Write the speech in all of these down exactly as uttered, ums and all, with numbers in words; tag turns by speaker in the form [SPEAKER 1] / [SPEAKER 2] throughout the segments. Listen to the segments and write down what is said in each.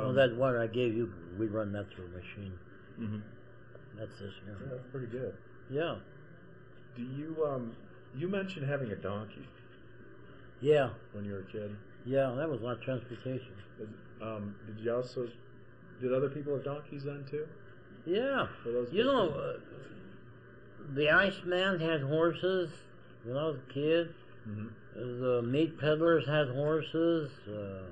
[SPEAKER 1] well, that one I gave you, we run that through a machine.
[SPEAKER 2] Mm-hmm.
[SPEAKER 1] That's this here.
[SPEAKER 2] Yeah, that's pretty good.
[SPEAKER 1] Yeah.
[SPEAKER 2] Do you um you mentioned having a donkey
[SPEAKER 1] Yeah.
[SPEAKER 2] when you were a kid?
[SPEAKER 1] Yeah, that was a lot of transportation.
[SPEAKER 2] Is, um, did you also did other people have donkeys then too?
[SPEAKER 1] Yeah.
[SPEAKER 2] Were those
[SPEAKER 1] You
[SPEAKER 2] just
[SPEAKER 1] know,
[SPEAKER 2] the-
[SPEAKER 1] uh, the Iceman had horses when I was a kid.
[SPEAKER 2] Mhm.
[SPEAKER 1] The meat peddlers had horses. Uh,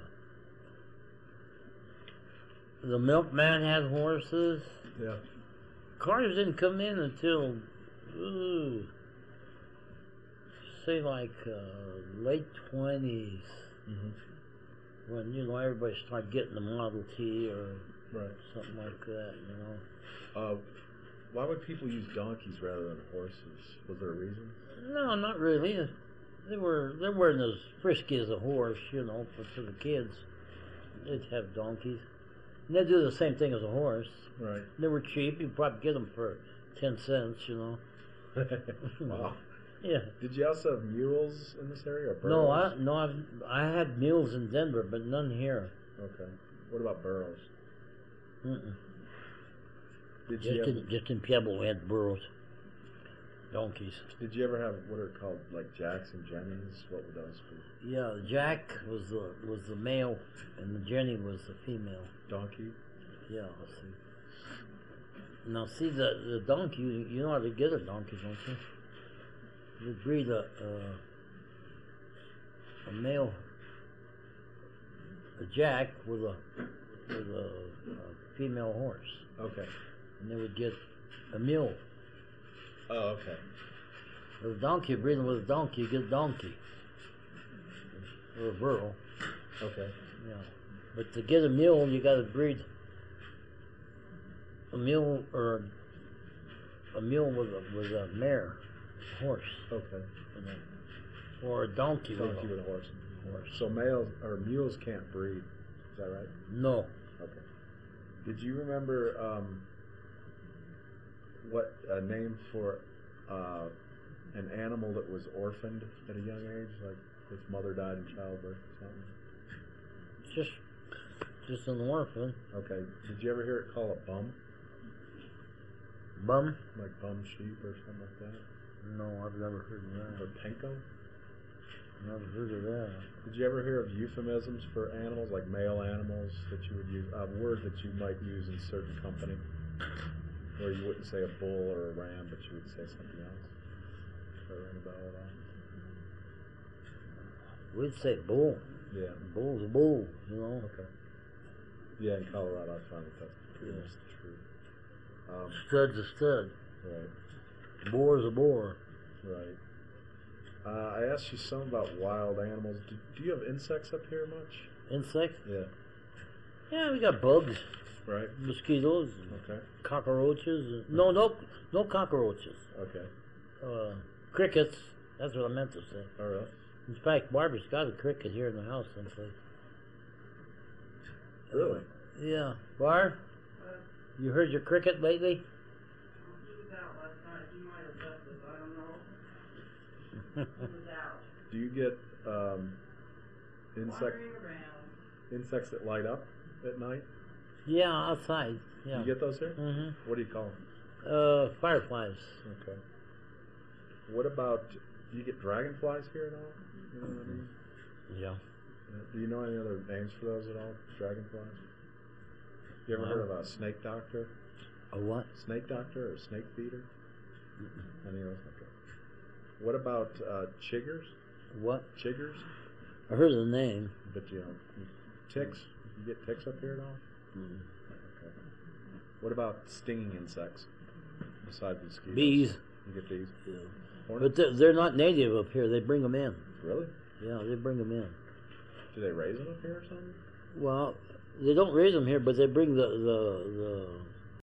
[SPEAKER 1] the milkman had horses.
[SPEAKER 2] Yeah.
[SPEAKER 1] Cars didn't come in until, ooh, say like uh, late twenties,
[SPEAKER 2] Mm-hmm.
[SPEAKER 1] when you know everybody started getting the Model T or
[SPEAKER 2] Right.
[SPEAKER 1] something like that. You know.
[SPEAKER 2] Uh, why would people use donkeys rather than horses? Was there a reason?
[SPEAKER 1] No, not really. They were they weren't as frisky as a horse, you know. But for the kids, they'd have donkeys. And they do the same thing as a horse.
[SPEAKER 2] Right.
[SPEAKER 1] They were cheap. You probably get them for ten cents, you know.
[SPEAKER 2] Wow.
[SPEAKER 1] Yeah.
[SPEAKER 2] Did you also have mules in this area? Or
[SPEAKER 1] No,
[SPEAKER 2] burros?
[SPEAKER 1] I no, I've, I had mules in Denver, but none here.
[SPEAKER 2] Okay. What about burros?
[SPEAKER 1] Mm-mm.
[SPEAKER 2] Did you
[SPEAKER 1] Just
[SPEAKER 2] have,
[SPEAKER 1] in, just in Pueblo, we had burros, donkeys.
[SPEAKER 2] Did you ever have what are called like Jacks and Jennies? What were those for?
[SPEAKER 1] Yeah, Jack was the was the male, and the Jenny was the female.
[SPEAKER 2] Donkey?
[SPEAKER 1] Yeah, let's see. Now, see the the donkey. You, you know how to get a donkey, don't you? You breed a uh, a male, a Jack with a with a, a female horse,
[SPEAKER 2] Okay.
[SPEAKER 1] and they would get a mule.
[SPEAKER 2] Oh, okay.
[SPEAKER 1] With a donkey, breeding with a donkey, you get a donkey or a burro.
[SPEAKER 2] Okay.
[SPEAKER 1] Yeah, but to get a mule, you got to breed a mule or a mule with a with a mare, horse,
[SPEAKER 2] Okay.
[SPEAKER 1] you know, or a donkey,
[SPEAKER 2] Donkey
[SPEAKER 1] with
[SPEAKER 2] with a horse.
[SPEAKER 1] a horse.
[SPEAKER 2] So males or mules can't breed. Is that right?
[SPEAKER 1] No,
[SPEAKER 2] Okay. Did you remember um, what a name for uh, an animal that was orphaned at a young age, like its mother died in childbirth or something?
[SPEAKER 1] just just an orphan.
[SPEAKER 2] Okay. Did you ever hear it called a bum?
[SPEAKER 1] Bum?
[SPEAKER 2] Like bum sheep or something like that?
[SPEAKER 1] No, I've never heard of
[SPEAKER 2] Or
[SPEAKER 1] that.
[SPEAKER 2] pinko?
[SPEAKER 1] Never heard of that.
[SPEAKER 2] Did you ever hear of euphemisms for animals, like male animals that you would use, a word that you might use in certain company, where you wouldn't say a bull or a ram, but you would say something else? Does that ring a bell at all?
[SPEAKER 1] We'd say bull.
[SPEAKER 2] Yeah.
[SPEAKER 1] Bull's a bull, you know.
[SPEAKER 2] Okay. Yeah, in Colorado, I find that that's pretty
[SPEAKER 1] Yeah.
[SPEAKER 2] much the truth. Um,
[SPEAKER 1] Stud's a stud.
[SPEAKER 2] right,
[SPEAKER 1] Boar's a boar.
[SPEAKER 2] right. Uh, I asked you some about wild animals. Do, do you have insects up here much?
[SPEAKER 1] Insects?
[SPEAKER 2] Yeah.
[SPEAKER 1] Yeah, we got bugs,
[SPEAKER 2] Right.
[SPEAKER 1] mosquitoes, and
[SPEAKER 2] Okay.
[SPEAKER 1] cockroaches. and- No, no, no cockroaches.
[SPEAKER 2] Okay.
[SPEAKER 1] Uh, crickets. That's what I meant to say.
[SPEAKER 2] All right.
[SPEAKER 1] In fact, Barbara's got a cricket here in the house someplace.
[SPEAKER 2] Really?
[SPEAKER 1] Yeah. Barb, you heard your cricket lately?
[SPEAKER 2] Do you get um, insect insects that light up at night?
[SPEAKER 1] Yeah, outside. Yeah.
[SPEAKER 2] You get those here?
[SPEAKER 1] Mm-hmm.
[SPEAKER 2] What do you call them?
[SPEAKER 1] Uh, fireflies.
[SPEAKER 2] Okay. What about, do you get dragonflies here at all? You know what I mean?
[SPEAKER 1] Yeah.
[SPEAKER 2] Uh, Do you know any other names for those at all? Dragonflies? You ever
[SPEAKER 1] No.
[SPEAKER 2] heard of a snake doctor?
[SPEAKER 1] A what?
[SPEAKER 2] Snake doctor or snake feeder? Any of those? Okay. What about uh, chiggers?
[SPEAKER 1] What?
[SPEAKER 2] Chiggers?
[SPEAKER 1] I heard the name.
[SPEAKER 2] But you know, ticks? You get ticks up here at all?
[SPEAKER 1] Mm.
[SPEAKER 2] Okay. What about stinging insects besides mosquitoes?
[SPEAKER 1] Bees.
[SPEAKER 2] You get bees?
[SPEAKER 1] Yeah.
[SPEAKER 2] Hornets?
[SPEAKER 1] But they're, they're not native up here. They bring them in.
[SPEAKER 2] Really?
[SPEAKER 1] Yeah, they bring them in.
[SPEAKER 2] Do they raise them up here or something?
[SPEAKER 1] Well, they don't raise them here, but they bring the the, the